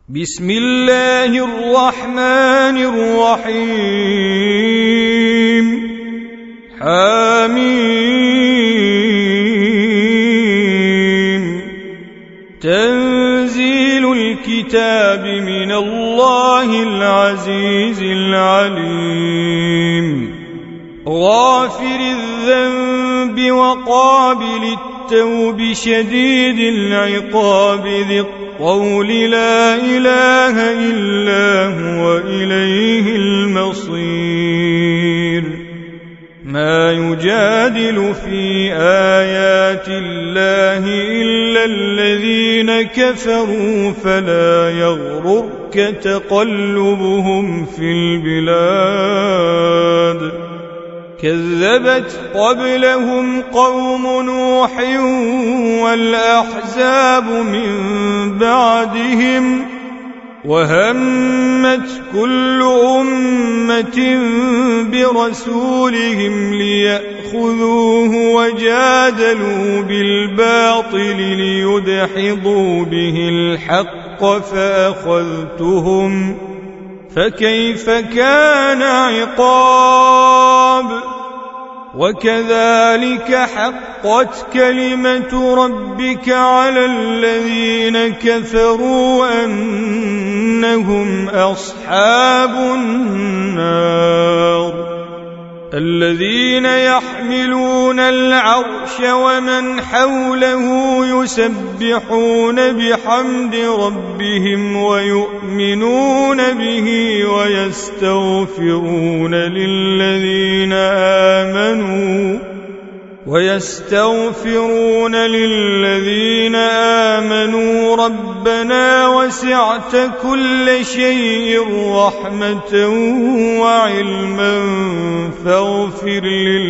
بسم الله الرحمن الرحيم حميم تنزيل الكتاب من الله العزيز العليم غافر الذنب وقابل التوب شديد العقاب ذي الطول لا إله إلا هو إليه المصير ما يجادل في آيات الله إلا الذين كفروا فلا يغررك تقلبهم في البلاد كذبت قبلهم قوم نوح والأحزاب من بعدهم وهمت كل أمة برسولهم ليأخذوه وجادلوا بالباطل ليدحضوا به الحق فأخذتهم فكيف كان عقاب وكذلك حقت كلمة ربك على الذين كفروا أنهم أصحاب النار الذين يحملون العرش ومن حوله يسبحون بحمد ربهم ويؤمنون به ويستغفرون للذين آمنوا ربنا وسعت كل شيء رحمة وعلما فاغفر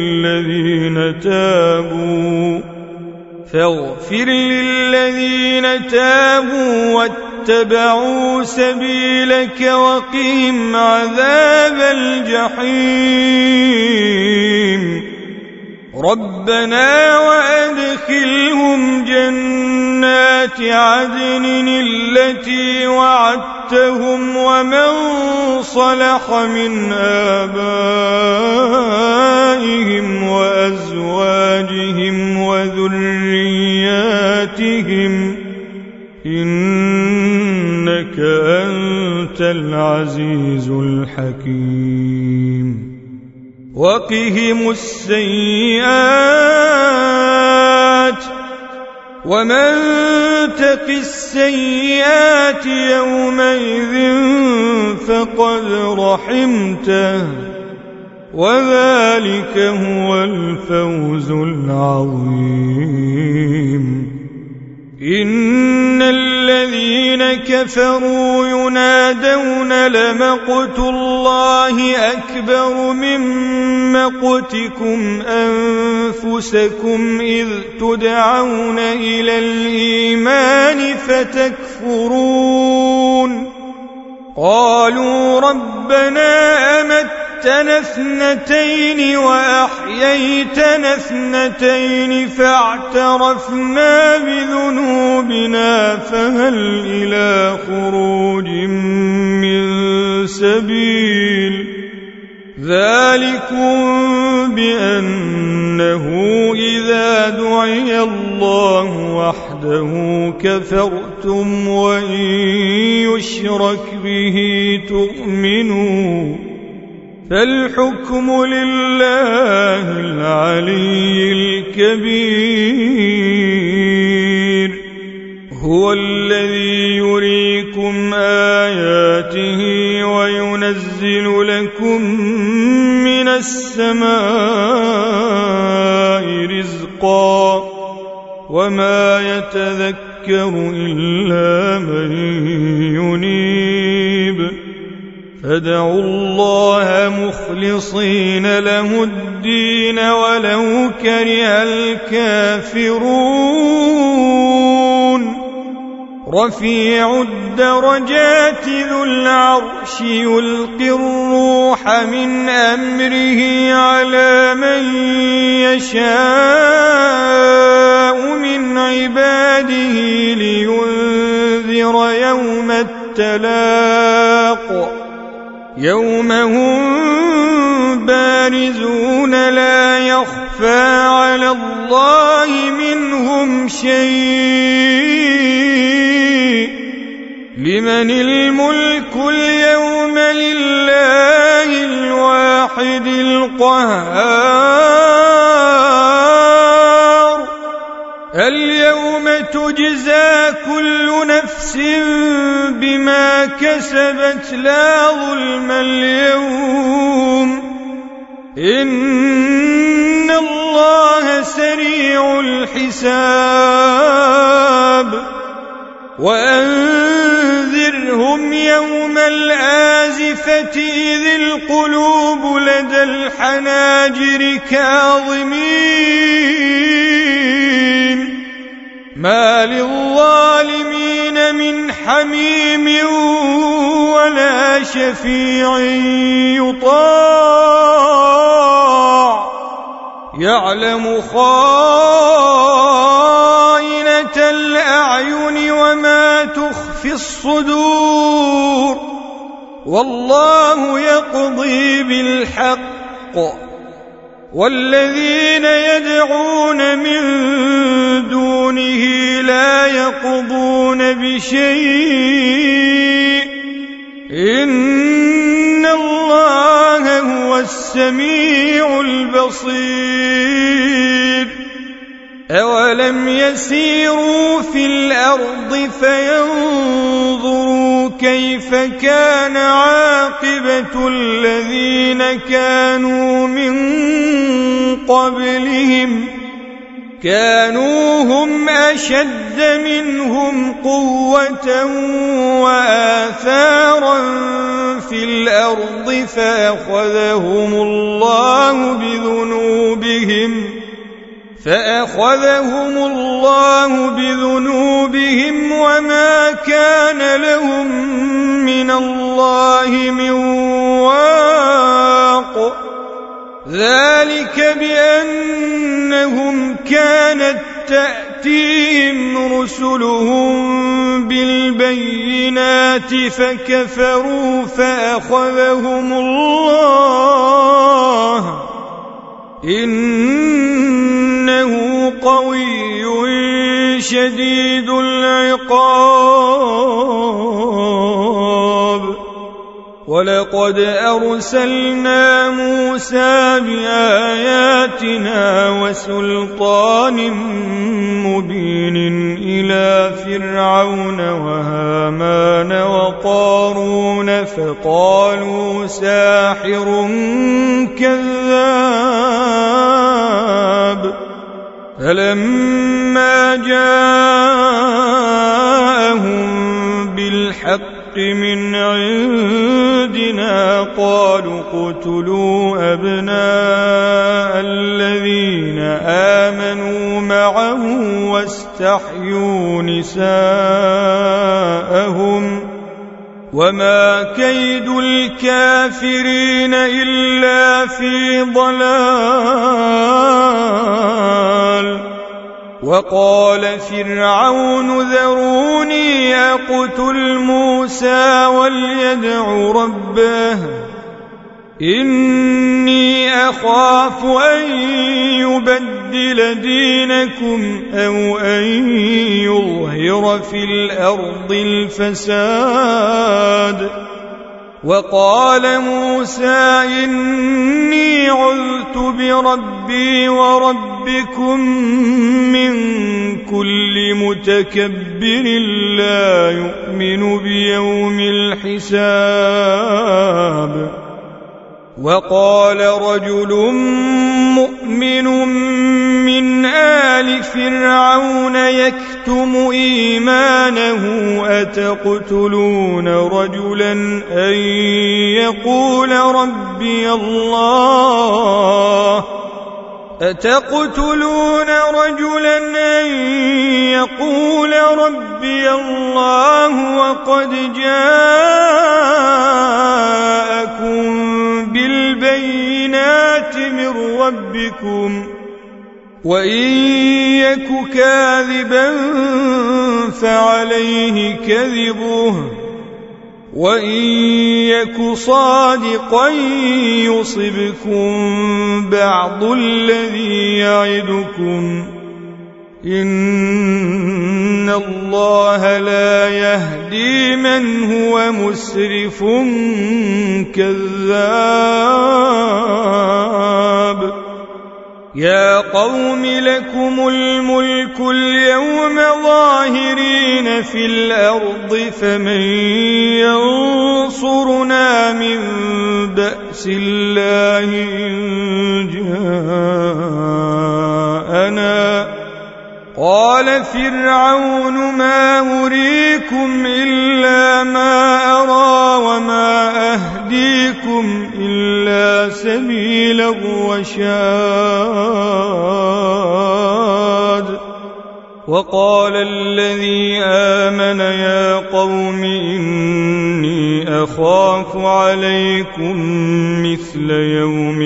للذين تابوا واتبعوا سبيلك وقهم عذاب الجحيم ربنا وأدخلهم جنات عدن التي وعدتهم ومن صلح من آبائهم وأزواجهم وذرياتهم إنك أنت العزيز الحكيم وقهم السيئات ومن تق السيئات يومئذ فقد رحمته وذلك هو الفوز العظيم إن الذين كفروا ينادون لمقت الله أكبر من مقتكم أنفسكم إذ تدعون إلى الإيمان فتكفرون قالوا ربنا أمتنا اثنتين وأحييتنا اثنتين فاعترفنا بذنوبنا فهل إلى خروج من سبيل ذلكم بأنه إذا دعي الله وحده كفرتم وإن يشرك به تؤمنوا فالحكم لله العلي الكبير هو الذي يريكم آياته وينزل لكم من السماء رزقا وما يتذكر إلا من ينيب فادعوا الله مخلصين له الدين ولو كره الكافرون رفيع الدرجات ذو العرش يلقي الروح من أمره على من يشاء من عباده لينذر يوم التغابن التلاق يوم هم بارزون لا يخفى على الله منهم شيء لمن الملك اليوم لله الواحد القهار اليوم تجزى كل نفس بما كسبت لا ظلم اليوم إن الله سريع الحساب وأنذرهم يوم الآزفة إذ القلوب لدى الحناجر كاظمين ما للظالمين من حميم ولا شفيع يطاع يعلم خائنة الأعين وما تخفي الصدور والله يقضي بالحق والذين يدعون من دونه لا يقضون بشيء إن الله هو السميع البصير أولم يسيروا في الأرض فينظروا كيف كان عاقبة الذين كانوا من قبلهم كانوا هم أشد منهم قوة وآثارا في الأرض فأخذهم الله بذنوبهم وما كان لهم من الله من واق ذلك بأنهم كانت تأتيهم رسلهم بالبينات فكفروا فأخذهم الله إنه قوي شديد العقاب ولقد أرسلنا موسى بآياتنا وسلطان مبين إلى فرعون وهامان وقارون فقالوا ساحر كذاب فلما جاءهم بالحق من عندنا قالوا اقتلوا أبناء الذين آمنوا معه واستحيوا نساءهم وما كيد الكافرين إلا في ضلال وقال فرعون ذروني أقتل موسى وليدع ربه إني أخاف أن يبدل دينكم أو أن يظهر في الأرض الفساد وقال موسى إني عذت بربي وربكم من كل متكبر لا يؤمن بيوم الحساب وقال رجل مؤمن من آل فرعون يكتم إيمانه أتقتلون رجلا أن يقول ربي الله وقد جاءكم بالبينات من ربكم وإن يك كاذبا فعليه كذبه وإن يك صادقا يصبكم بعض الذي يعدكم إن الله لا يهدي من هو مسرف كذاب يا قوم لكم الملك اليوم ظاهرين في الأرض فمن ينصرنا من بأس الله إن جاءنا قال فرعون ما أريكم إلا ما أرى وما أهديكم إلا سبيل الرشاد وقال الذي آمن يا قوم إني أخاف عليكم مثل يوم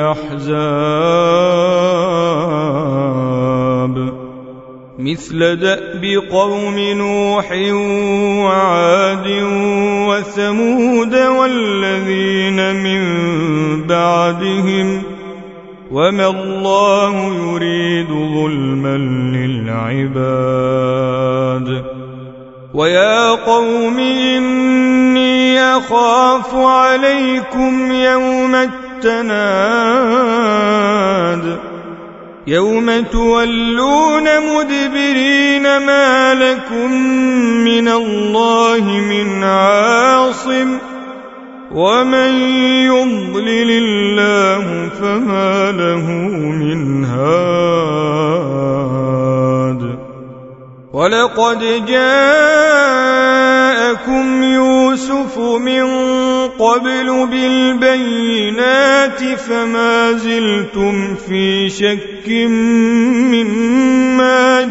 الأحزاب مثل دأب قوم نوح وعاد وثمود والذين من بعدهم وما الله يريد ظلما للعباد ويا قوم إني أخاف عليكم يوم التناد يوم تولون مدبرين ما لكم من الله من عاصم ومن يضلل الله فما له من هاد ولقد جاءكم يوسف من قبل بالبينات فما زلتم في شك مما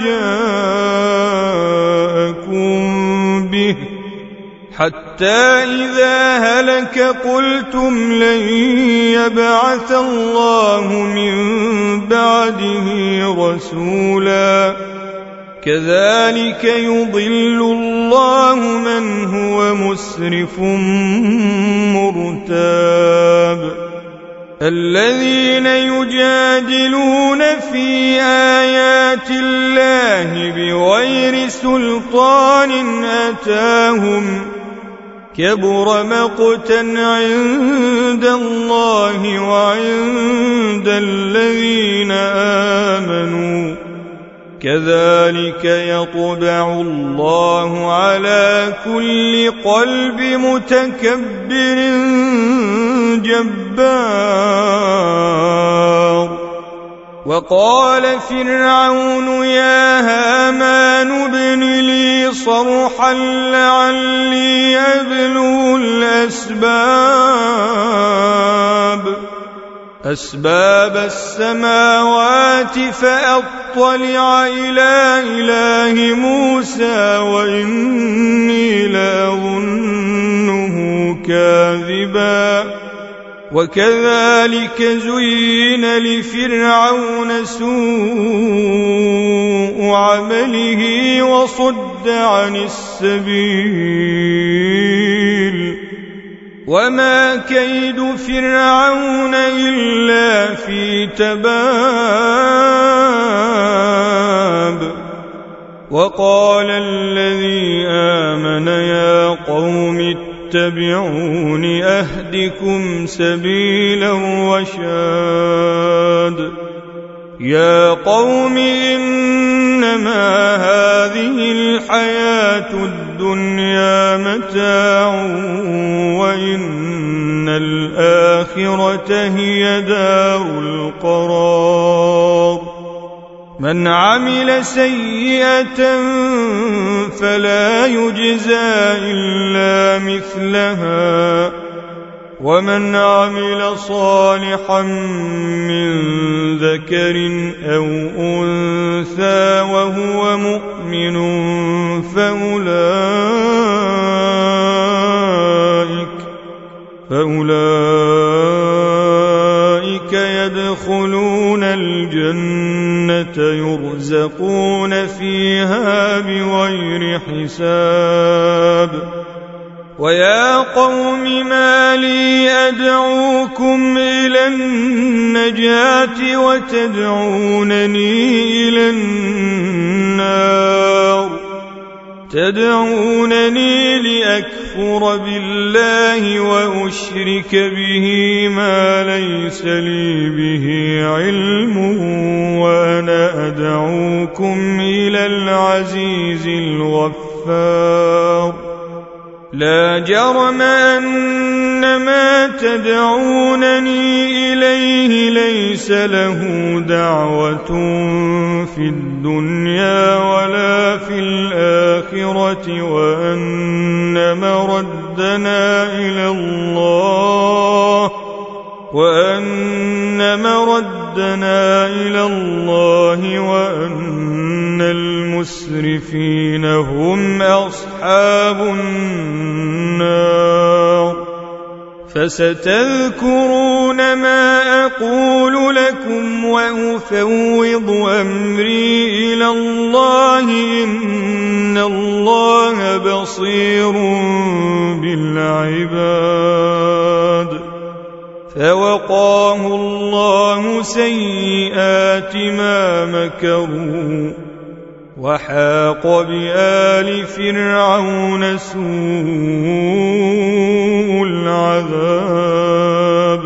جاءكم به حتى إذا هلك قلتم لن يبعث الله من بعده رسولا كذلك يضل الله من هو مسرف مرتاب الذين يجادلون في آيات الله بغير سلطان أتاهم كبر مقتا عند الله وعند الذين آمنوا كذلك يطبع الله على كل قلب متكبر جبار وقال فرعون يا هامان ابن لي صرحا لعلي أبلغ أسباب السماوات فأطلع إلى إله موسى وإني لأظنه كاذبا وكذلك زين لفرعون سوء عمله وصد عن السبيل وما كيد فرعون إلا في تباب وقال الذي آمن يا قوم اتبعون أهدكم سبيل الرشاد يا قوم إنما هذه الحياة الدنيا متاع وإن الآخرة هي دار القرار من عمل سيئة فلا يجزى إلا مثلها ومن عمل صالحا من ذكر أو أنثى وهو مؤمن فأولئك يدخلون الجنة يرزقون فيها بغير حساب ويا قوم ما لي أدعوكم إلى النجاة وتدعونني إلى النار تدعونني لأكفر بالله وأشرك به ما ليس لي به علم وأنا أدعوكم إلى العزيز الغفار لا جرم أن ما تدعونني إليه ليس له دعوة في الدنيا ولا في الآخرة وأن مردنا إلى الله وأن المسرفين هم أصحاب النار فستذكرون ما أقول لكم وأفوض أمري إلى الله إن الله بصير بالعباد فوقاه الله سيئات ما مكروا وحاق بآل فرعون سوء العذاب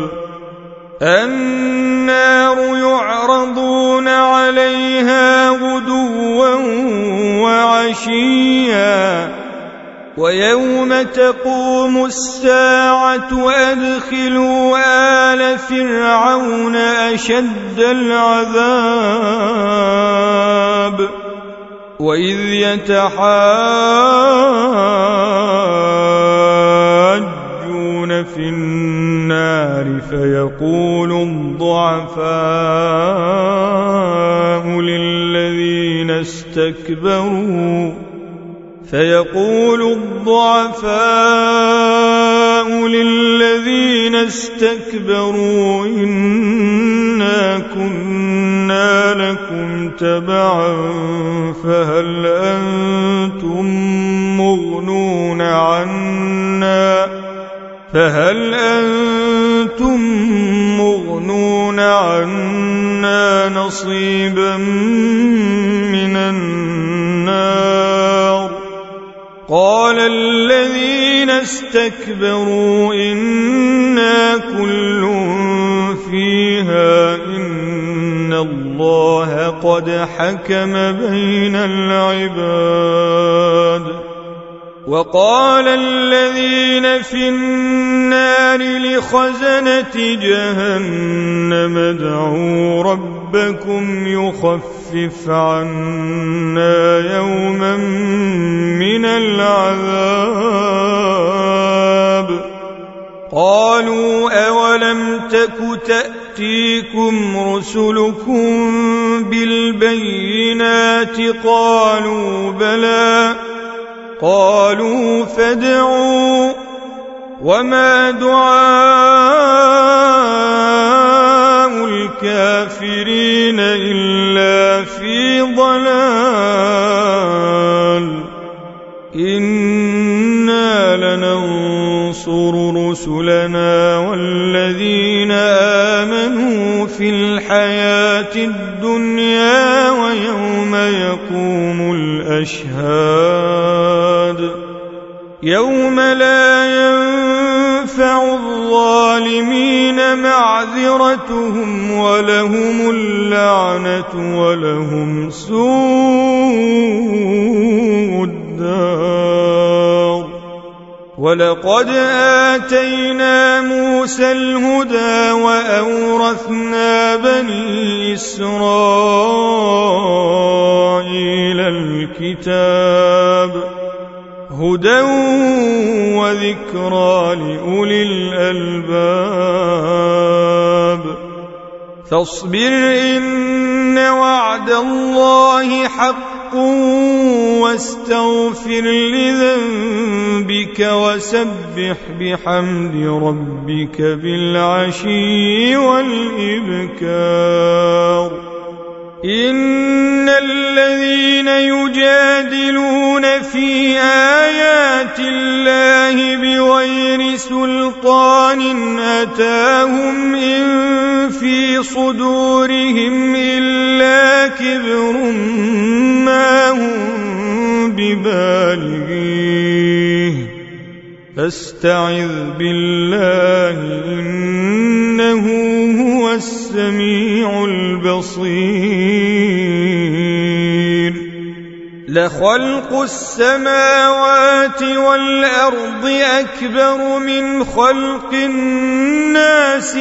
النار يعرضون عليها غدوا وعشيا ويوم تقوم الساعة أدخلوا آل فرعون أشد العذاب وإذ يتحاجون في النار فيقول الضعفاء للذين استكبروا إنا كنا لكم تبعا فهل أنتم مغنون عنا نصيبا من النار قال الذين استكبروا إنا كل فيها إن الله قد حكم بين العباد وقال الذين في النار لخزنة جهنم ادعوا ربكم يخفف عنا يوما من العذاب قالوا أولم تك تأتيكم رسلكم بالبينات قالوا بلى قالوا فادعوا وما دعاء الكافرين إلا في ضلال إنا لننصر رسلنا والذين آمنوا في الحياة الدنيا ويوم يقوم الأشهاد يوم لا ينفع الظالمين معذرتهم ولهم اللعنة ولهم سوء الدار ولقد آتينا موسى الهدى وأورثنا بني إسرائيل الكتاب هدى وذكرى لأولي الألباب فاصبر إن وعد الله حق واستغفر لذنبك وسبح بحمد ربك بالعشي والإبكار إن الذين يجادلون في آيات الله بغير سلطان أتاهم إن في صدورهم إلا كبر ما هم ببالغيه فاستعذ بالله إنه هو السميع البصير لخلق السماوات والأرض أكبر من خلق الناس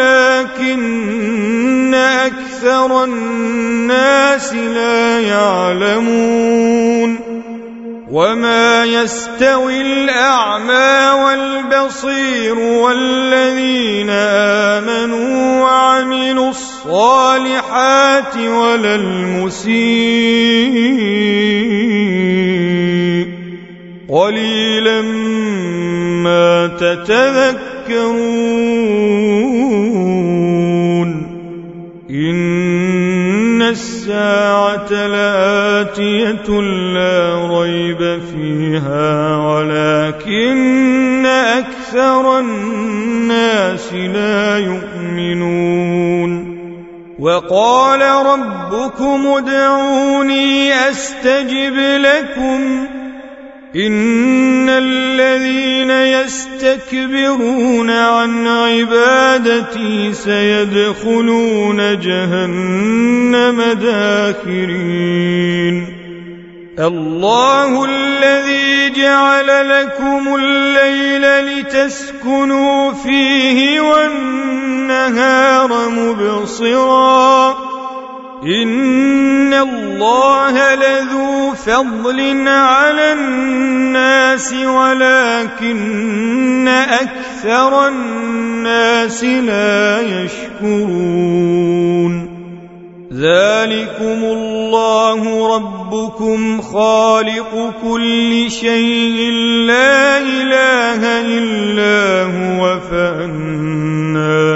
ولكن أكثر الناس لا يعلمون وما يستوي الأعمى والبصير والذين آمنوا وعملوا الصالحات ولا المسيء قليلا ما تتذكرون إن الساعة لآتية لا ريب فيها ولكن أكثر الناس لا يؤمنون وقال ربكم ادعوني أستجب لكم إن الذين يستكبرون عن عبادتي سيدخلون جهنم داخرين الله الذي جعل لكم الليل لتسكنوا فيه والنهار مبصرا إن الله لذو فضل على الناس ولكن أكثر الناس لا يشكرون ذلكم الله ربكم خالق كل شيء لا إله إلا هو فأنى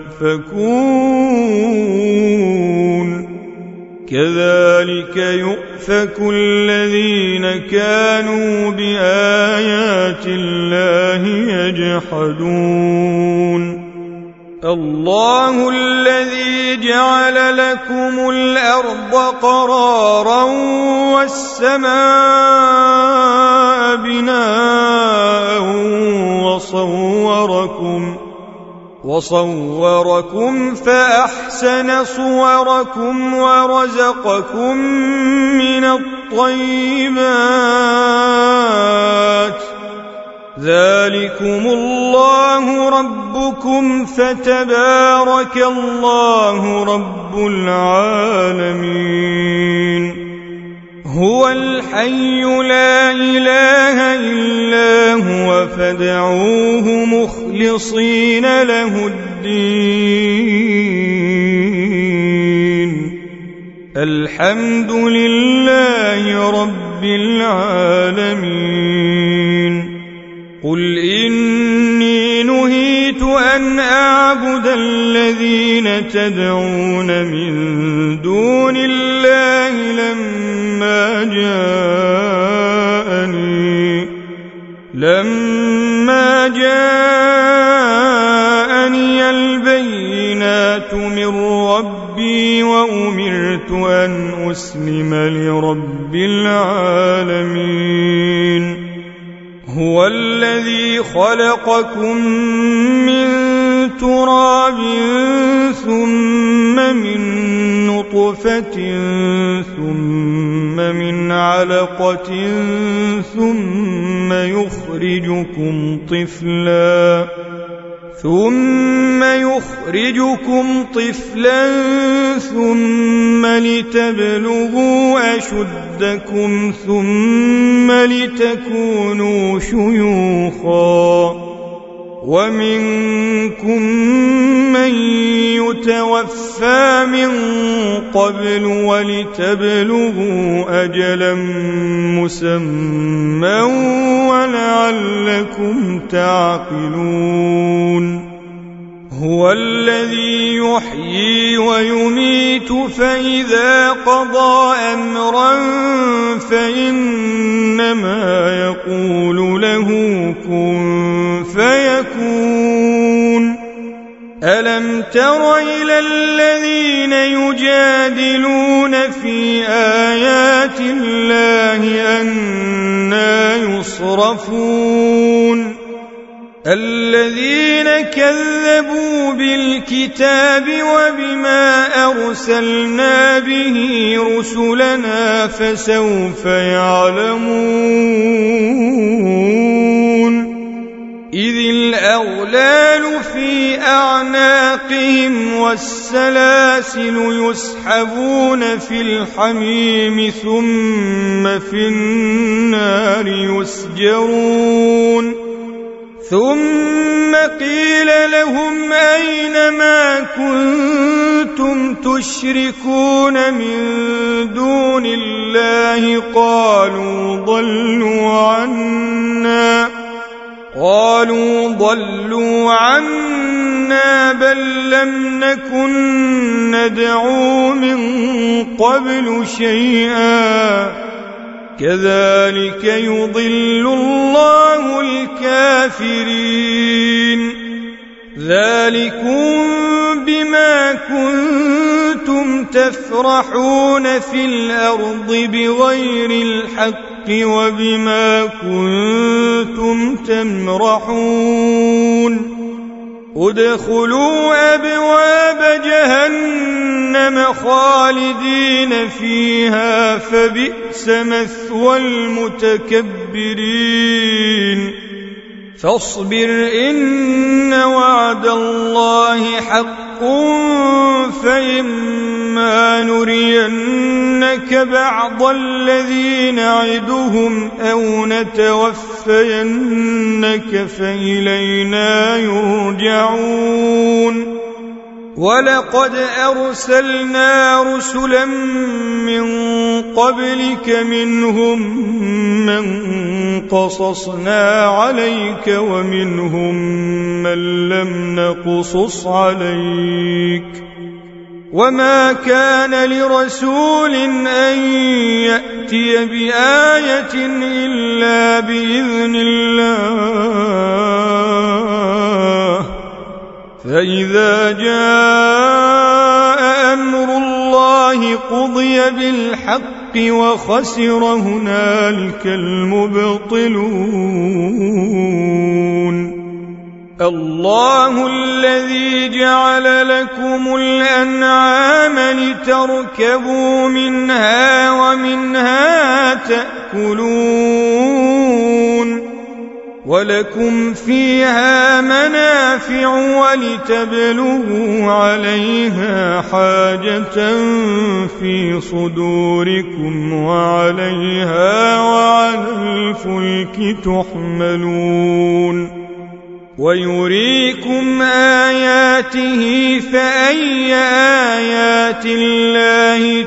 تؤفكون كذلك يؤفك الذين كانوا بآيات الله يجحدون الله الذي جعل لكم الأرض قرارا والسماء بناء وصوركم فأحسن صوركم ورزقكم من الطيبات ذلكم الله ربكم فتبارك الله رب العالمين هو الحي لا إله إلا هو فادعوه مخلصين له الدين الحمد لله رب العالمين قل إني نهيت أن أعبد الذين تدعون من دون الله لما جاءني البينات من ربي وأمرت أن أسلم لرب العالمين هو الذي خلقكم من تراب ثم من نطفة ثم من علقة ثم يخرجكم طفلا ثم لتبلغوا أشدكم ثم لتكونوا شيوخا ومنكم من يتوفى من قبل ولتبلغوا أجلا مسمى ولعلكم تعقلون هو الذي يحيي ويميت فإذا قضى أمرا فإنما يقول له كن فيكون ألم تر إلى الذين يجادلون في آيات الله أنى يصرفون الذين كذبوا بالكتاب وبما أرسلنا به رسلنا فسوف يعلمون إذ الأغلال في أعناقهم والسلاسل يسحبون في الحميم ثم في النار يسجرون ثم قيل لهم أين ما كنتم تشركون من دون الله قالوا ضلوا عنا بل لم نكن ندعو من قبل شيئا كذلك يضل الله الكافرين ذلكم بما كنتم تفرحون في الأرض بغير الحق وبما كنتم تمرحون ادخلوا أبواب جهنم خالدين فيها فبئس مثوى المتكبرين فاصبر إن وعد الله حق فإما نرينك بعض الذي نعدهم أو نتوفينك فإلينا يرجعون ولقد أرسلنا رسلا من قبلك منهم من قصصنا عليك ومنهم من لم نقصص عليك وما كان لرسول أن يأتي بآية إلا بإذن الله فإذا جاء أمر الله قضي بالحق وخسر هنالك المبطلون الله الذي جعل لكم الأنعام لتركبوا منها ومنها تأكلون ولكم فيها منافع ولتبلغوا عليها حاجة في صدوركم وعليها وعلى الفلك تحملون ويريكم آياته فأي آيات الله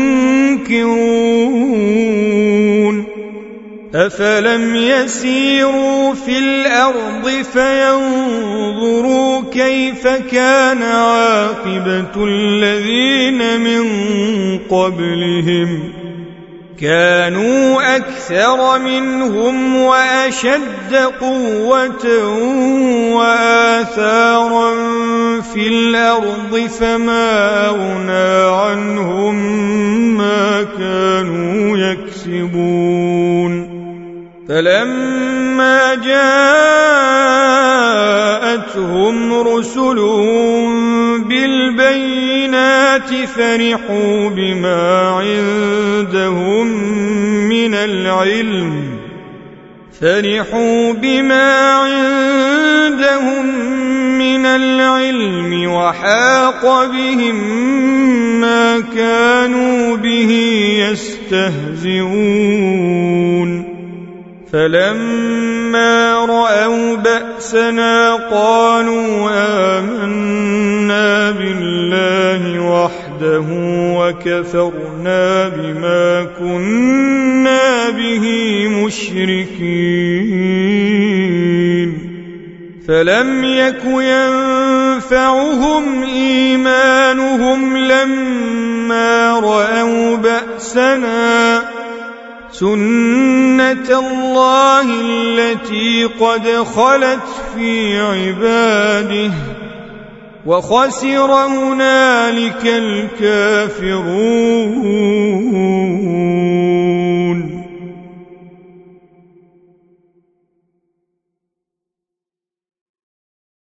تنكرون أفلم يسيروا في الأرض فينظروا كيف كان عاقبة الذين من قبلهم كانوا أكثر منهم وأشد قوة وآثارا في الأرض فما أغنى عنهم ما كانوا يكسبون فلما جاءتهم رسلهم بالبينات فرحوا بما عندهم من العلم وحاق بهم ما كانوا به يستهزئون فلما رأوا بأسنا قالوا آمنا بالله وحده وكفرنا بما كنا به مشركين فلم يك ينفعهم إيمانهم لما رأوا بأسنا سنة الله التي قد خلت في عباده وخسر هنالك الكافرون.